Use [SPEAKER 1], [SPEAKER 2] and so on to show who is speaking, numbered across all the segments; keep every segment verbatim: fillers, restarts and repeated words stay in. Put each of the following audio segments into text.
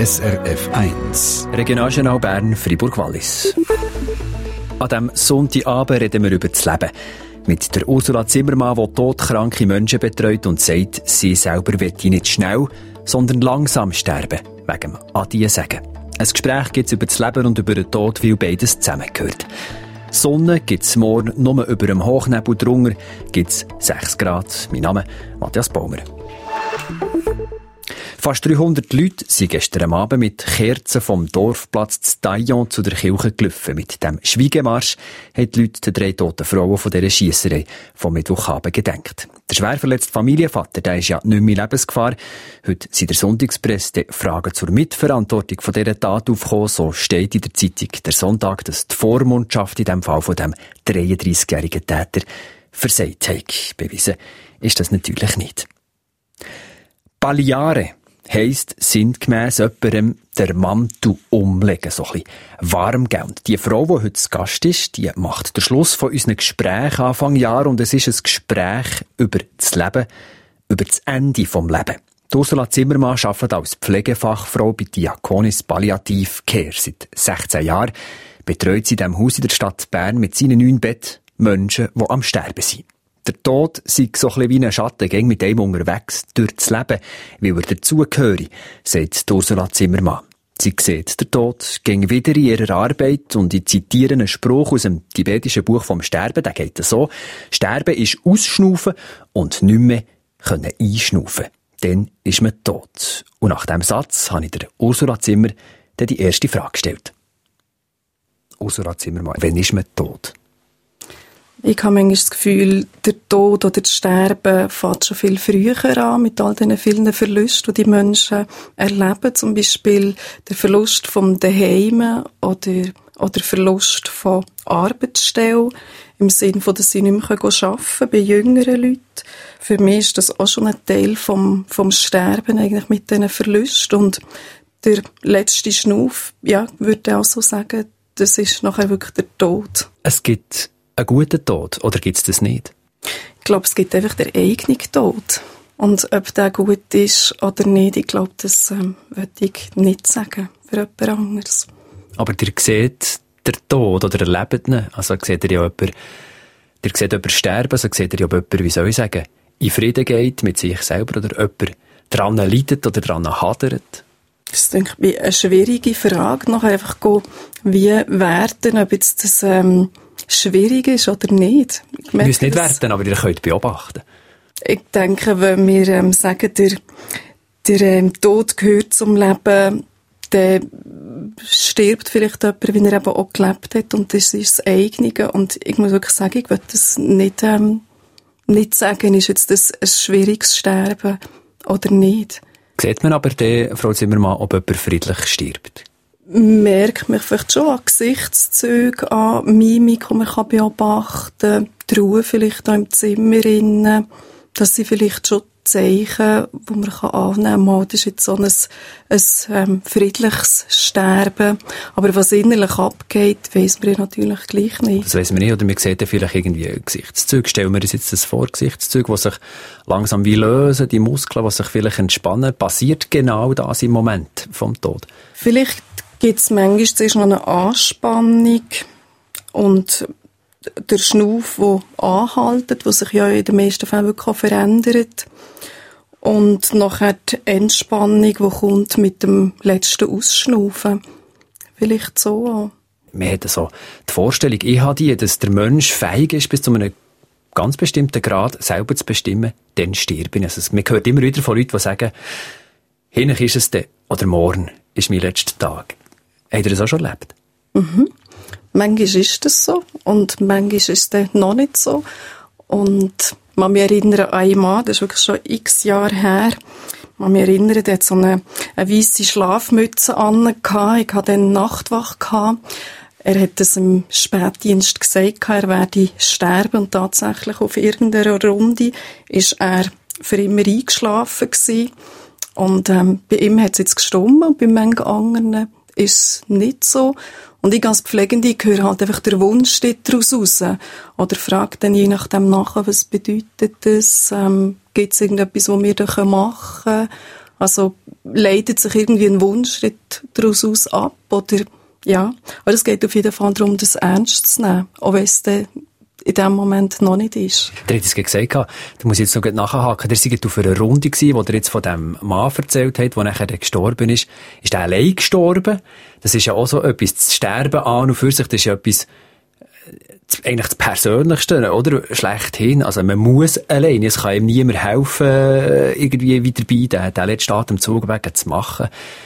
[SPEAKER 1] S R F eins.
[SPEAKER 2] Regionaljournal Bern, Fribourg-Wallis. An diesem Sonntagabend reden wir über das Leben. Mit der Ursula Zimmermann, die todkranke Menschen betreut und sagt, sie selber will nicht schnell, sondern langsam sterben, wegen dem Adieu sagen. Ein Gespräch gibt es über das Leben und über den Tod, weil beides zusammengehört. Sonne gibt es morgen nur über dem Hochnebel drunter, gibt es sechs Grad. Mein Name Matthias Baumer. Fast dreihundert Leute sind gestern Abend mit Kerzen vom Dorfplatz zu Taillon zu der Kirche gelaufen. Mit dem Schweigemarsch haben die Leute den drei toten Frauen von dieser Schiesserei vom Mittwochabend gedenkt. Der schwer verletzte Familienvater, der ist ja nicht mehr in Lebensgefahr. Heute sind der Sonntagspresse Fragen zur Mitverantwortung von dieser Tat aufgekommen. So steht in der Zeitung der Sonntag, dass die Vormundschaft in diesem Fall von dem dreiunddreissigjährigen Täter versagt hat. Bewiesen ist das natürlich nicht. Palliare heisst sinngemäss jemandem der Mantel umlegen, so ein bisschen warm geben. Und die Frau, die heute zu Gast ist, die macht den Schluss von unseren Gesprächen Anfang Jahr und es ist ein Gespräch über das Leben, über das Ende des Lebens. Ursula Zimmermann arbeitet als Pflegefachfrau bei Diakonis Palliativ Care. Seit sechzehn Jahren betreut sie in diesem Haus in der Stadt Bern mit seinen neun Betten Menschen, die am Sterben sind. Der Tod sei so ein bisschen wie ein Schatten, ging mit einem unterwegs durch das Leben, weil er dazugehöre, sagt Ursula Zimmermann. Sie sieht, der Tod ging wieder in ihrer Arbeit und ich zitiere einen Spruch aus dem tibetischen Buch vom Sterben, der geht so: Sterben ist ausschnaufen und nicht mehr können einschnaufen. Dann ist man tot. Und nach diesem Satz habe ich der Ursula Zimmer dann die erste Frage gestellt. Ursula Zimmermann, wann ist man tot?
[SPEAKER 3] Ich habe manchmal das Gefühl, der Tod oder das Sterben fängt schon viel früher an, mit all den vielen Verlusten, die die Menschen erleben. Zum Beispiel der Verlust vom Daheim oder, oder Verlust von Arbeitsstellen, im Sinne von, dass sie nicht mehr arbeiten können, bei jüngeren Leuten. Für mich ist das auch schon ein Teil vom, vom Sterben, eigentlich mit diesen Verlusten. Und der letzte Schnuff, ja, würde ich auch so sagen, das ist nachher wirklich der Tod.
[SPEAKER 2] Es gibt einen guten Tod, oder gibt es das nicht?
[SPEAKER 3] Ich glaube, es gibt einfach den eigenen Tod. Und ob der gut ist oder nicht, ich glaube, das ähm, würde ich nicht sagen für jemand anderes.
[SPEAKER 2] Aber ihr seht den Tod oder erlebt ihn. Also seht ihr ja jemanden, ihr seht jemanden sterben, also seht ihr ja jemanden, wie soll ich sagen, in Frieden geht mit sich selber oder jemand daran leidet oder daran hadert.
[SPEAKER 3] Das ist, denke ich, eine schwierige Frage. Noch einfach gehen, wie werten, ob jetzt das ähm, schwierig ist oder nicht.
[SPEAKER 2] Ich merke, müsst nicht werten, aber ihr könnt beobachten.
[SPEAKER 3] Ich denke, wenn wir ähm, sagen, der, der ähm, Tod gehört zum Leben, dann stirbt vielleicht jemand, wie er eben auch gelebt hat, und das ist das eigene. Und ich muss wirklich sagen, ich will das nicht, ähm, nicht sagen, ist jetzt das ein schwieriges Sterben oder nicht.
[SPEAKER 2] Sieht man aber dann, Frau Zimmermann, ob jemand friedlich stirbt?
[SPEAKER 3] Merkt mich vielleicht schon an Gesichtszügen, an Mimik, die man beobachten kann, die Ruhe vielleicht auch im Zimmer innen. Das sind vielleicht schon Zeichen, die man annehmen kann. Mal, das ist jetzt so ein, ein ähm, friedliches Sterben. Aber was innerlich abgeht, weiss man natürlich gleich nicht.
[SPEAKER 2] Das weiss man nicht. Oder man sieht ja vielleicht irgendwie Gesichtszüge. Stellen wir uns jetzt das vor, Gesichtszüge, die sich langsam wie lösen, die Muskeln, die sich vielleicht entspannen. Passiert genau das im Moment vom Tod? Vielleicht
[SPEAKER 3] gibt es manchmal zuerst noch eine Anspannung und der Schnuff, der anhält, der sich ja in den meisten Fällen wirklich verändert. Und nachher die Entspannung, die kommt mit dem letzten Ausschnaufen. Vielleicht so an.
[SPEAKER 2] Man hat so die Vorstellung, ich habe die, dass der Mensch fähig ist, bis zu einem ganz bestimmten Grad selber zu bestimmen, dann stirbt ich. Also man hört immer wieder von Leuten, die sagen, hinten ist es dann, oder morgen ist mein letzter Tag. Habt ihr das auch schon erlebt?
[SPEAKER 3] Mhm. Manchmal ist das so und manchmal ist es dann noch nicht so. Und man mich erinnern an einen Mann, das ist wirklich schon x Jahre her. Man mich erinnern, der hat so eine, eine weisse Schlafmütze an. Ich hatte dann Nachtwache gehabt. Er hat es im Spätdienst gesagt, er werde sterben, und tatsächlich auf irgendeiner Runde ist er für immer eingeschlafen gewesen. Und ähm, bei ihm hat es jetzt gestimmt und bei manchen anderen ist es nicht so. Und ich als Pflegende höre halt einfach den Wunsch daraus raus. Oder frage dann je nachdem nach, was bedeutet das? Ähm, gibt es irgendetwas, was wir da machen können? Also leitet sich irgendwie ein Wunschschritt daraus aus ab, oder, ja. Aber es geht auf jeden Fall darum, das ernst zu nehmen, auch wenn es dann in dem Moment noch nicht ist.
[SPEAKER 2] Der hat es gesagt, da muss ich jetzt noch nachhaken, der sei auf einer Runde gewesen, wo der jetzt von dem Mann erzählt hat, der nachher gestorben ist. Ist der allein gestorben? Das ist ja auch so etwas, das Sterben an und für sich, das ist ja etwas, eigentlich das Persönlichste, oder? Schlechthin. Also man muss allein, es kann ihm niemand helfen, irgendwie wieder dabei, den, den letzten Atemzug weg zu machen.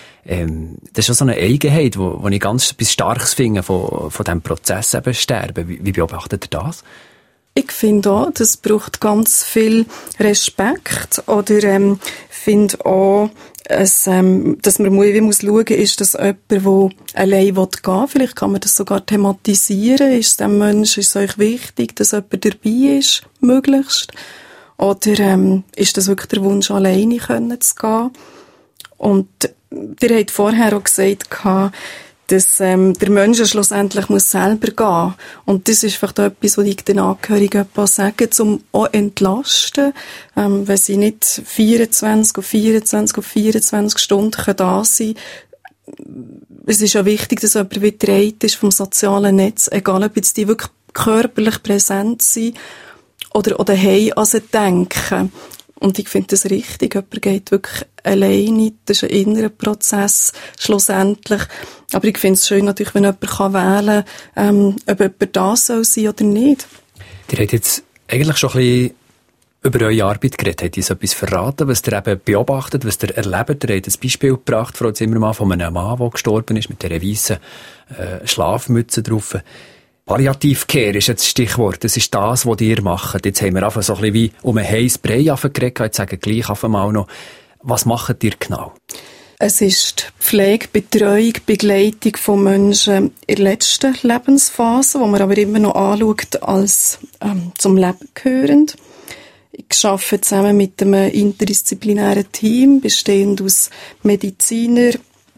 [SPEAKER 2] Ähm, das ist schon so eine Eigenheit, wo, wo ich ganz etwas Starkes finde von, von diesem Prozess eben sterben. Wie, wie beobachtet ihr das?
[SPEAKER 3] Ich finde auch, das braucht ganz viel Respekt. Oder ähm, finde auch, es, ähm, dass man wie muss schauen, ist das jemand, der allein gehen will. Vielleicht kann man das sogar thematisieren. Ist es dem Menschen ist es euch wichtig, dass jemand dabei ist, möglichst? Oder ähm, ist das wirklich der Wunsch, alleine können zu gehen? Und ihr habt vorher auch gesagt, dass ähm, der Mensch schlussendlich muss selber gehen. Und das ist vielleicht auch etwas, was ich den Angehörigen sagen, um auch entlasten, ähm, wenn sie nicht vierundzwanzig auf vierundzwanzig auf vierundzwanzig Stunden da sein können. Es ist ja wichtig, dass jemand getrennt ist vom sozialen Netz, egal ob jetzt die wirklich körperlich präsent sind oder, oder hey, also denken. Und ich finde das richtig. Jemand geht wirklich alleine. Das ist ein innerer Prozess, schlussendlich. Aber ich finde es schön natürlich, wenn jemand kann wählen kann, ähm, ob jemand da soll sein oder nicht.
[SPEAKER 2] Ihr habt jetzt eigentlich schon ein bisschen über eure Arbeit geredet. Habt ihr so etwas verraten, was ihr eben beobachtet, was ihr erlebt? Ihr habt ein Beispiel gebracht, Frau Zimmermann, von einem Mann, der gestorben ist, mit dieser weißen äh, Schlafmütze drauf. Palliativcare ist jetzt das Stichwort. Das ist das, was ihr macht. Jetzt haben wir einfach so ein bisschen wie um ein heißes Brei geredet. Jetzt sagen gleich einfach mal noch, was macht ihr genau?
[SPEAKER 3] Es ist die Pflege, Betreuung, Begleitung von Menschen in der letzten Lebensphase, die man aber immer noch anschaut als ähm, zum Leben gehörend. Ich arbeite zusammen mit einem interdisziplinären Team, bestehend aus Mediziner,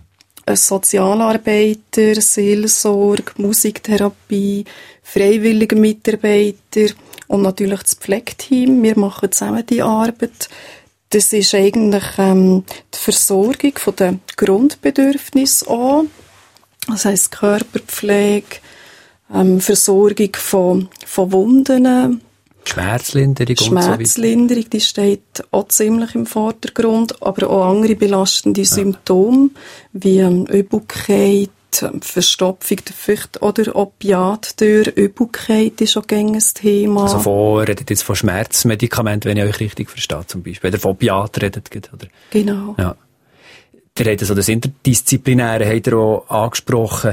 [SPEAKER 3] Sozialarbeiter, Seelsorge, Musiktherapie, freiwillige Mitarbeiter und natürlich das Pflegeteam. Wir machen zusammen die Arbeit. Das ist eigentlich ähm, die Versorgung von den Grundbedürfnissen auch. Das heisst Körperpflege, ähm, Versorgung von, von Wunden,
[SPEAKER 2] Schmerzlinderung und so weiter.
[SPEAKER 3] Schmerzlinderung, die steht auch ziemlich im Vordergrund, aber auch andere belastende Symptome, wie Übelkeit, Verstopfung der Feucht oder Opiattür. Übelkeit ist auch gängig ein Thema.
[SPEAKER 2] Also von, redet jetzt von Schmerzmedikamenten, wenn ich euch richtig verstehe, zum Beispiel. Oder von Opiaten redet, oder?
[SPEAKER 3] Genau.
[SPEAKER 2] Ja. Ihr habt also das Interdisziplinäre, habt ihr auch angesprochen.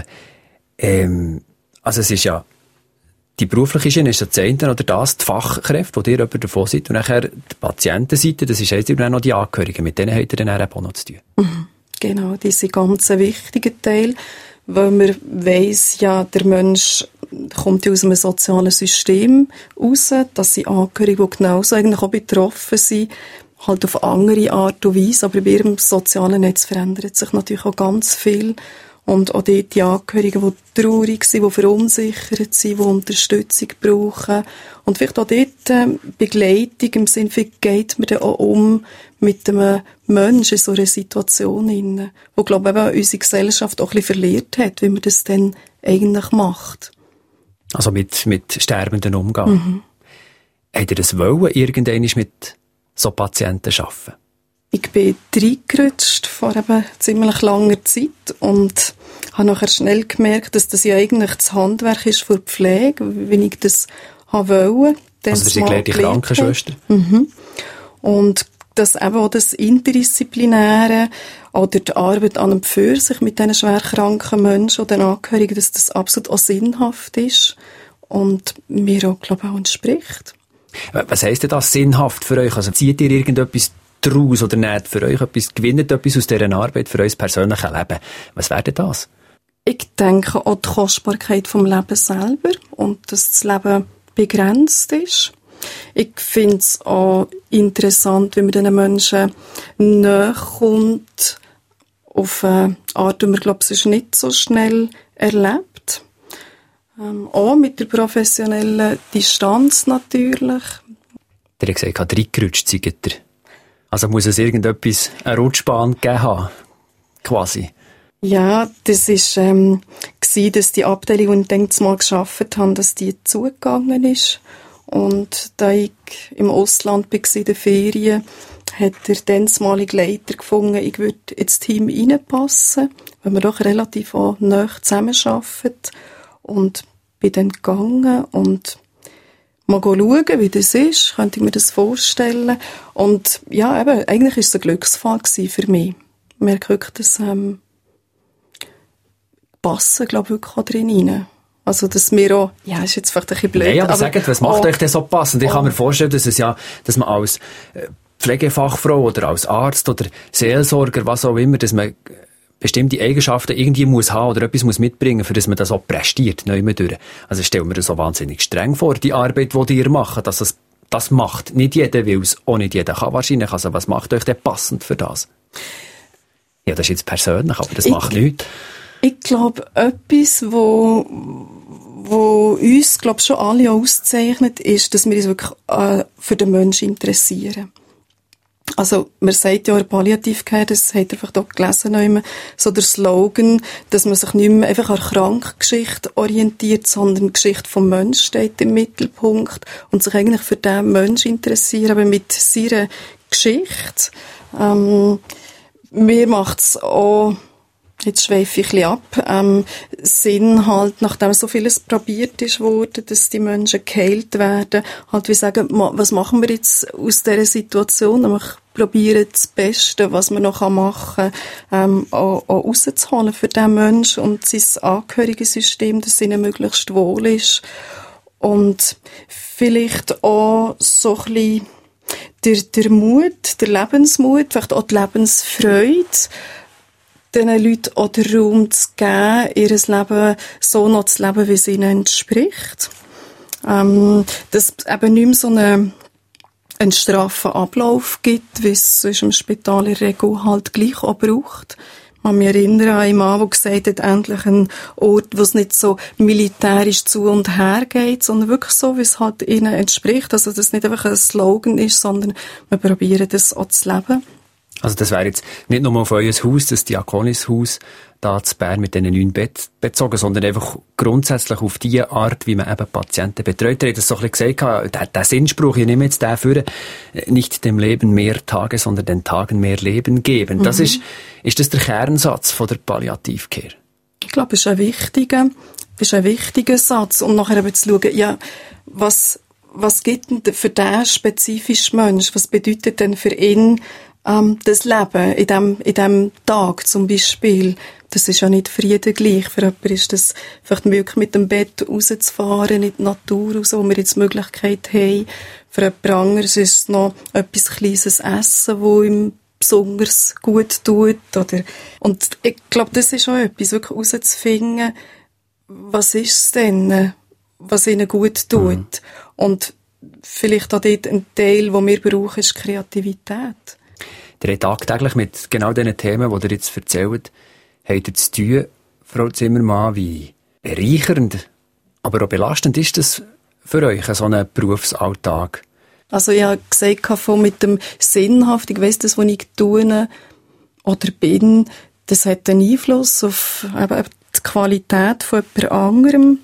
[SPEAKER 2] Ähm, also es ist ja, die berufliche Schiene ist das eine oder das, die Fachkräfte, wo ihr jemand davon seid, und nachher die Patientenseite, das ist jetzt dann noch die Angehörigen, mit denen habt ihr dann auch noch zu tun.
[SPEAKER 3] Mhm. Genau, das ist ein ganz wichtiger Teil, weil man weiss, ja, der Mensch kommt ja aus einem sozialen System raus, dass sie Angehörige, die genauso eigentlich auch betroffen sind, halt auf andere Art und Weise, aber bei ihrem sozialen Netz verändert sich natürlich auch ganz viel. Und auch dort die Angehörigen, die traurig sind, die verunsichert sind, die Unterstützung brauchen. Und vielleicht auch dort äh, Begleitung im Sinne, wie geht man dann auch um mit einem Menschen in so einer Situation hinein, wo, glaube ich, eben unsere Gesellschaft auch ein bisschen verliert hat, wie man das dann eigentlich macht.
[SPEAKER 2] Also mit, mit Sterbenden umgehen.
[SPEAKER 3] Mhm.
[SPEAKER 2] Habt ihr das wollen, irgendwann mit so Patienten arbeiten?
[SPEAKER 3] Ich bin reingerutscht vor eben ziemlich langer Zeit und habe nachher schnell gemerkt, dass das ja eigentlich das Handwerk ist für die Pflege, wie ich das wollte.
[SPEAKER 2] Also das ist die Krankenschwester?
[SPEAKER 3] Mhm. Und dass eben auch das Interdisziplinäre oder die Arbeit an und für sich mit diesen schwerkranken Menschen oder den Angehörigen, dass das absolut auch sinnhaft ist und mir auch, glaube ich, auch entspricht.
[SPEAKER 2] Was heisst denn das sinnhaft für euch? Also zieht ihr irgendetwas daraus oder nicht für euch etwas, gewinnt etwas aus dieser Arbeit für euer persönliches Leben? Was wäre denn das?
[SPEAKER 3] Ich denke auch die Kostbarkeit vom Leben selber und dass das Leben begrenzt ist. Ich finde es auch interessant, wie man diesen Menschen näher kommt, auf eine Art, die man, glaube ich, sonst nicht so schnell erlebt. Ähm, auch mit der professionellen Distanz natürlich.
[SPEAKER 2] Der hat gesagt, reingerutscht seid ihr. Also muss es irgendetwas, eine Rutschbahn gegeben haben, quasi?
[SPEAKER 3] Ja, das ist, ähm, gewesen, dass die Abteilung, die ich damals mal gearbeitet habe, dass die zugegangen ist. Und da ich im Ausland war, in den Ferien, hat der damalige Leiter gefunden, ich würde ins Team reinpassen, weil wir doch relativ auch nahe zusammenarbeiten. Und bin dann gegangen und mal schauen, wie das ist, könnte ich mir das vorstellen. Und ja, eben, eigentlich war es ein Glücksfall für mich. Ich merke wirklich, dass ähm, passen, glaube ich, wirklich auch drin rein. Also, dass wir auch, ja, ist jetzt vielleicht ein bisschen blöd.
[SPEAKER 2] Nein, aber, aber sagt, was macht
[SPEAKER 3] oh,
[SPEAKER 2] euch denn so passend? Ich oh. kann mir vorstellen, dass es ja, dass man als Pflegefachfrau oder als Arzt oder Seelsorger, was auch immer, dass man bestimmte Eigenschaften irgendwie muss haben oder etwas muss mitbringen, für das man das auch prestiert, neu mehr durch. Also ich stelle mir das so wahnsinnig streng vor, die Arbeit, die ihr macht, dass es, das macht nicht jeder, weil es auch nicht jeder kann wahrscheinlich. Also was macht euch denn passend für das? Ja, das ist jetzt persönlich, aber das ich, macht nichts.
[SPEAKER 3] Ich glaube, etwas, wo, wo uns, glaube schon alle auszeichnet, ist, dass wir uns wirklich äh, für den Menschen interessieren. Also, man sagt ja in der Palliativcare, das habt ihr einfach auch gelesen, so der Slogan, dass man sich nicht mehr einfach an der Krankgeschichte orientiert, sondern die Geschichte vom Menschen steht im Mittelpunkt und sich eigentlich für den Menschen interessieren, aber mit seiner Geschichte. Ähm, mir macht's auch, jetzt schweife ich ein bisschen ab, ähm, Sinn halt, nachdem so vieles probiert ist worden, dass die Menschen geheilt werden, halt wie sagen, was machen wir jetzt aus dieser Situation? Wir probieren das Beste, was man noch machen kann, ähm, auch, auch rauszuholen für den Menschen und sein Angehörigensystem, dass es ihnen möglichst wohl ist. Und vielleicht auch so ein bisschen der, der Mut, der Lebensmut, vielleicht auch die Lebensfreude, diesen Leuten auch den Raum zu geben, ihr Leben so noch zu leben, wie es ihnen entspricht. Ähm, dass es eben nicht mehr so eine, einen straffen Ablauf gibt, wie es sonst im Spital in der Regel halt gleich auch braucht. Ich kann mich erinnern an einen Mann, der gesagt hat, endlich ein Ort, wo es nicht so militärisch zu und her geht, sondern wirklich so, wie es halt ihnen entspricht. Also, dass es nicht einfach ein Slogan ist, sondern wir probieren das auch zu leben.
[SPEAKER 2] Also das wäre jetzt nicht nur auf euer Haus, das Diakonishaus, da zu Bern mit diesen neun Betten bezogen, sondern einfach grundsätzlich auf die Art, wie man eben Patienten betreut. Ihr habt das so ein bisschen gesagt, der, der Sinnspruch, ich nehme jetzt den für, nicht dem Leben mehr Tage, sondern den Tagen mehr Leben geben. Das mhm. ist, ist das der Kernsatz von der Palliativcare?
[SPEAKER 3] Ich glaube, es ist ein wichtiger, ist ein wichtiger Satz. Und nachher eben zu schauen, ja, was, was gibt denn für diesen spezifischen Mensch, was bedeutet denn für ihn, Ähm, das Leben in dem, in dem Tag zum Beispiel, das ist ja nicht für jeden gleich. Für jemanden ist das vielleicht möglich, mit dem Bett rauszufahren, in die Natur raus, wo wir jetzt die Möglichkeit haben. Für jemand anderes ist es noch etwas Kleines Essen, das ihm besonders gut tut. Oder, und ich glaube, das ist auch etwas, wirklich herauszufinden, was ist es denn, was ihnen gut tut. Mhm. Und vielleicht auch dort ein Teil, den wir brauchen, ist Kreativität.
[SPEAKER 2] Ihr habt tagtäglich mit genau diesen Themen, die ihr jetzt erzählt, habt ihr zu tun, Frau Zimmermann, wie bereichernd, aber auch belastend ist das für euch, so ein Berufsalltag?
[SPEAKER 3] Also ich habe gesagt, von mit dem Sinnhaft, ich weiss, das, was ich tue oder bin, das hat einen Einfluss auf eben die Qualität von jemand anderem.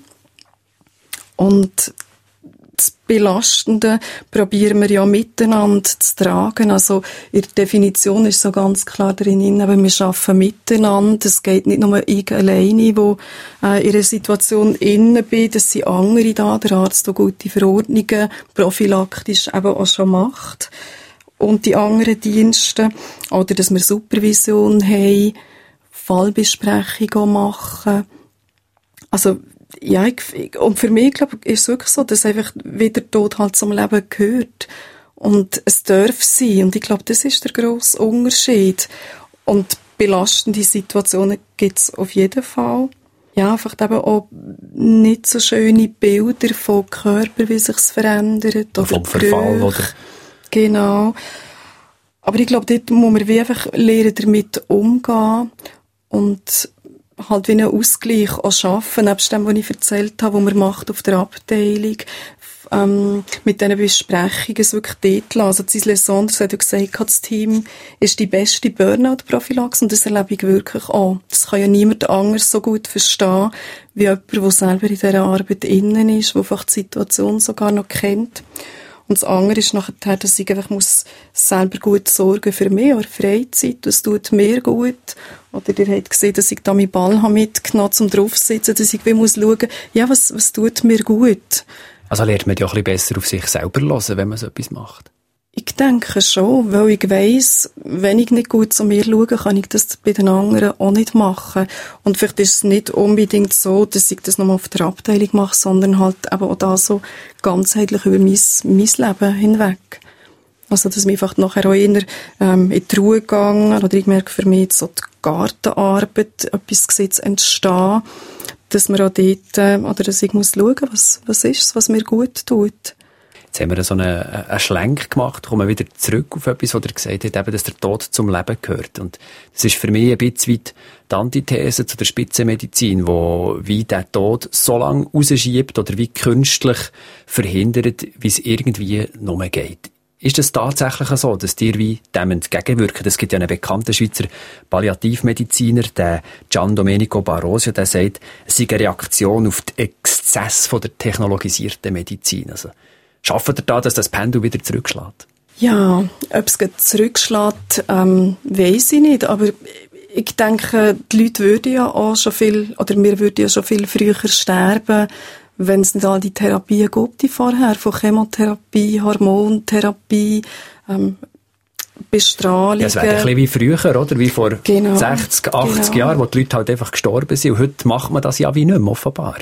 [SPEAKER 3] Und das Belastende probieren wir ja miteinander zu tragen. Also in der Definition ist so ganz klar drin, aber wir arbeiten miteinander. Es geht nicht nur ich alleine, wo äh, in einer Situation innen bin, dass sind andere da, der Arzt, der gute Verordnungen prophylaktisch eben auch schon macht. Und die anderen Dienste, oder dass wir Supervision haben, Fallbesprechungen machen. Also ja, ich, und für mich, glaube ich, ist es wirklich so, dass einfach wieder Tod halt zum Leben gehört. Und es darf sein. Und ich glaube, das ist der grosse Unterschied. Und belastende Situationen gibt es auf jeden Fall. Ja, einfach eben auch nicht so schöne Bilder von Körper, wie sich es verändert. Oder
[SPEAKER 2] vom Verfall, oder?
[SPEAKER 3] Genau. Aber ich glaube, dort muss man wie einfach lernen, damit umgehen. Und halt wie einen Ausgleich auch schaffen, nebst dem, was ich erzählt habe, was man macht auf der Abteilung, ähm, mit diesen Besprechungen es wirklich dort lassen. Also Cisle Saunders hat ja gesagt, das Team ist die beste Burnout-Prophylaxe und das erlebe ich wirklich auch. Das kann ja niemand anders so gut verstehen, wie jemand, der selber in dieser Arbeit innen ist, der einfach die Situation sogar noch kennt. Und das andere ist nachher, dass ich einfach muss selber gut sorgen für mich, oder Freizeit. Das tut mir gut. Oder ihr habt gesehen, dass ich da meinen Ball mitgenommen habe, um draufzusitzen, dass ich wie muss schauen, ja, was, was tut mir gut.
[SPEAKER 2] Also lernt man ja auch ein bisschen besser auf sich selber hören, wenn man so etwas macht.
[SPEAKER 3] Ich denke schon, weil ich weiss, wenn ich nicht gut zu mir schaue, kann ich das bei den anderen auch nicht machen. Und vielleicht ist es nicht unbedingt so, dass ich das nochmal auf der Abteilung mache, sondern halt eben auch da so ganzheitlich über mein, mein Leben hinweg. Also, dass ich einfach nachher auch eher ähm, in die Ruhe gegangen, oder ich merke für mich so die Gartenarbeit, etwas gesehen zu entstehen, dass man auch dort, äh, oder dass ich muss schauen, was, was ist es, was mir gut tut.
[SPEAKER 2] Jetzt haben wir so einen, einen Schlenk gemacht, kommen wir wieder zurück auf etwas, was er gesagt hat, eben, dass der Tod zum Leben gehört. Und das ist für mich ein bisschen weit die Antithese zu der Spitzenmedizin, wo wie der Tod so lange rausschiebt oder wie künstlich verhindert, wie es irgendwie nur geht. Ist es tatsächlich so, dass dir wie dem entgegenwirken? Es gibt ja einen bekannten Schweizer Palliativmediziner, der Gian Domenico Barosio, der sagt, es sei eine Reaktion auf den Exzess von der technologisierten Medizin. Also, schaffen ihr da, dass das Pendel wieder zurückschlägt?
[SPEAKER 3] Ja, ob es zurückschlägt, ähm, weiss ich nicht. Aber ich denke, die Leute würden ja auch schon viel, oder wir würden ja schon viel früher sterben, wenn es nicht all die Therapien gibt, die vorher, von Chemotherapie, Hormontherapie, ähm, Bestrahlung.
[SPEAKER 2] Ja, es wäre ein bisschen wie früher, oder? Wie vor
[SPEAKER 3] genau,
[SPEAKER 2] sechzig, achtzig
[SPEAKER 3] genau.
[SPEAKER 2] Jahren, wo die Leute halt einfach gestorben sind. Und heute macht man das ja wie nicht mehr, offenbar.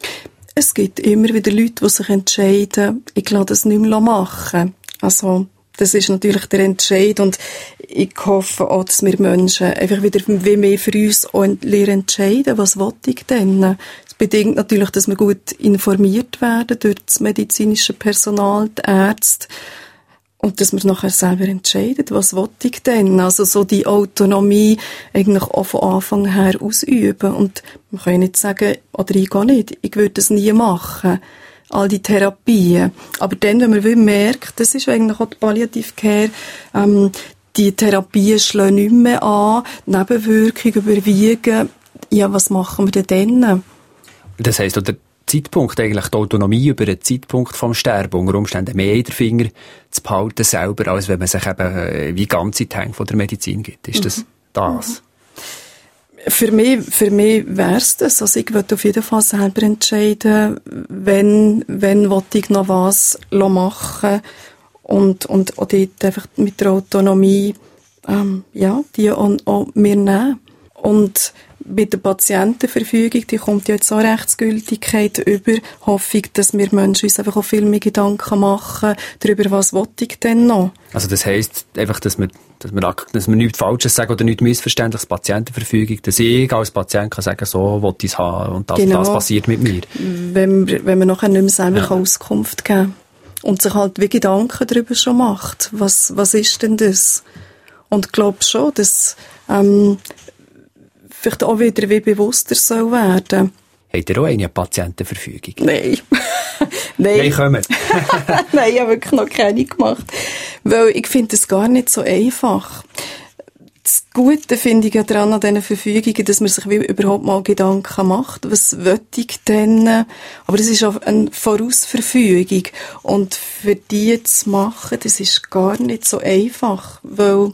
[SPEAKER 3] Es gibt immer wieder Leute, die sich entscheiden, ich lasse das nicht mehr machen. Also, das ist natürlich der Entscheid und ich hoffe auch, dass wir Menschen einfach wieder wie mehr für uns auch entscheiden, was will ich denn? Das bedingt natürlich, dass wir gut informiert werden durch das medizinische Personal, die Ärzte, und dass wir nachher selber entscheiden, was will ich denn? Also so die Autonomie eigentlich auch von Anfang her ausüben. Und man kann ja nicht sagen, oder ich gehe nicht, ich würde das nie machen. All die Therapien. Aber dann, wenn man merkt, das ist eigentlich auch die Palliative Care, ähm, die Therapien schlagen nicht mehr an, Nebenwirkungen überwiegen, ja, was machen wir denn dann?
[SPEAKER 2] Das heisst, der Zeitpunkt, eigentlich die Autonomie über den Zeitpunkt vom Sterben, unter Umständen mehr in den Finger zu behalten selber, als wenn man sich eben wie ganze Hänge von der Medizin gibt. Ist das mhm. das?
[SPEAKER 3] Für mich, für mich wär's das. Also ich würde auf jeden Fall selber entscheiden, wenn, wenn will ich noch was machen und, und auch dort einfach mit der Autonomie, ähm, ja, die auch, auch mir nehmen. Und mit der Patientenverfügung, die kommt ja jetzt auch Rechtsgültigkeit über, hoffe ich, dass wir Menschen uns einfach auch viel mehr Gedanken machen darüber, was will ich denn noch.
[SPEAKER 2] Also das heisst einfach, dass wir, dass wir, dass wir nichts Falsches sagen oder nichts Missverständliches, Patientenverfügung, dass ich als Patient kann sagen, so will ich es haben und das, genau. Das passiert mit mir.
[SPEAKER 3] Wenn, wenn man nachher nicht mehr selber
[SPEAKER 2] ja.
[SPEAKER 3] Auskunft geben kann und sich halt wie Gedanken darüber schon macht, was, was ist denn das? Und ich glaube schon, dass ähm, vielleicht auch wieder wie bewusster soll werden.
[SPEAKER 2] Habt ihr auch eine Patientenverfügung?
[SPEAKER 3] Nein. Nein.
[SPEAKER 2] Nein, kommen.
[SPEAKER 3] Nein, ich habe wirklich noch keine gemacht. Weil ich finde es gar nicht so einfach. Das Gute finde ich ja daran an diesen Verfügungen, dass man sich wie überhaupt mal Gedanken macht. Was will ich denn? Aber das ist auch eine Vorausverfügung. Und für die zu machen, das ist gar nicht so einfach. Weil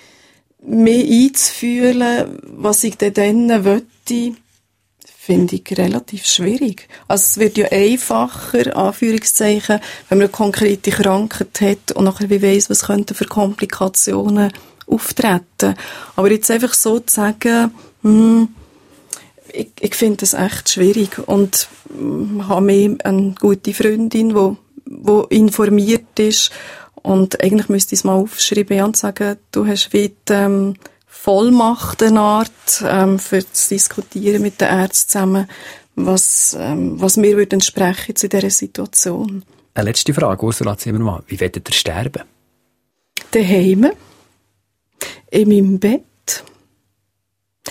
[SPEAKER 3] mehr einzufühlen, was ich denn dann möchte, finde ich relativ schwierig. Also es wird ja einfacher, Anführungszeichen, wenn man eine konkrete Krankheit hat und nachher wie weiss, was könnten für Komplikationen auftreten. Aber jetzt einfach so zu sagen, hm, ich, ich finde das echt schwierig und hm, habe mehr eine gute Freundin, die, die informiert ist. Und eigentlich müsste ich es mal aufschreiben und sagen, du hast wie die ähm, Vollmacht eine Art, ähm, für zu diskutieren mit den Ärzten zusammen, was, ähm, was mir würde entsprechen zu dieser Situation.
[SPEAKER 2] Eine letzte Frage, Ursula Zimmermann. Wie wollt ihr sterben?
[SPEAKER 3] Daheim, in meinem Bett.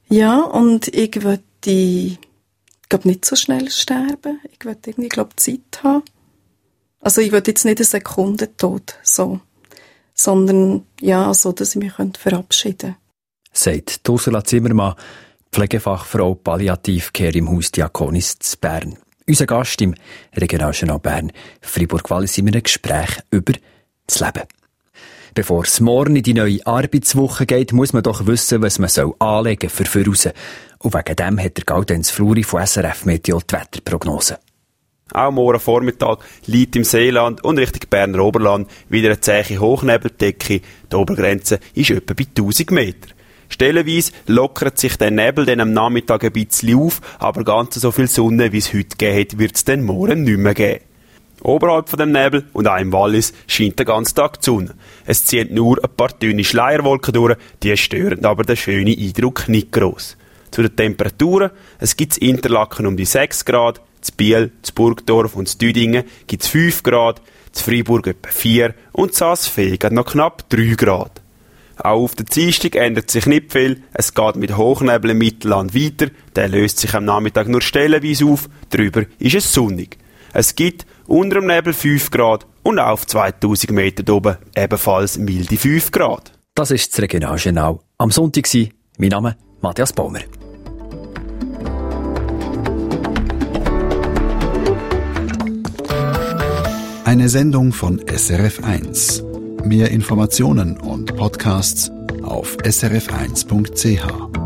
[SPEAKER 3] Ja, und ich würde, ich glaube, nicht so schnell sterben. Ich würde irgendwie, glaube Zeit haben. Also ich würde jetzt nicht eine Sekunde tot, so. Sondern, ja, so, dass ich mich verabschieden könnte.
[SPEAKER 2] Sagt Ursula Zimmermann, Pflegefachfrau Palliativcare im Haus Diakonis zu Bern. Unser Gast im Regionaljournal Bern, Fribourg-Wallis, sind wir in einem Gespräch über das Leben. Bevor es morgen in die neue Arbeitswoche geht, muss man doch wissen, was man soll anlegen für voraus. Und wegen dem hat der Gaudenz Fluri von S R F Meteo die Wetterprognose.
[SPEAKER 4] Auch morgen Vormittag liegt im Seeland und Richtung Berner Oberland wieder eine zähe Hochnebeldecke. Die Obergrenze ist etwa bei tausend Meter. Stellenweise lockert sich der Nebel dann am Nachmittag ein bisschen auf, aber ganz so viel Sonne, wie es heute gegeben hat, wird es dann morgen nicht mehr geben. Oberhalb von dem Nebel und auch im Wallis scheint den ganzen Tag die Sonne. Es ziehen nur ein paar dünne Schleierwolken durch, die stören aber den schönen Eindruck nicht gross. Zu den Temperaturen: es gibt in Interlaken um die sechs Grad, zu Biel, zu Burgdorf und zu Düdingen gibt es fünf Grad, zu Freiburg etwa vier und zu Saas-Fee noch knapp drei Grad. Auch auf der Dienstag ändert sich nicht viel. Es geht mit Hochnebel im Mittelland weiter. Der löst sich am Nachmittag nur stellenweise auf. Drüber ist es sonnig. Es gibt unter dem Nebel fünf Grad und auf zweitausend Meter oben ebenfalls milde fünf Grad.
[SPEAKER 2] Das ist das Regionaljournal am Sonntag. Mein Name Matthias Baumer.
[SPEAKER 1] Eine Sendung von S R F eins. Mehr Informationen und Podcasts auf s r f eins punkt c h.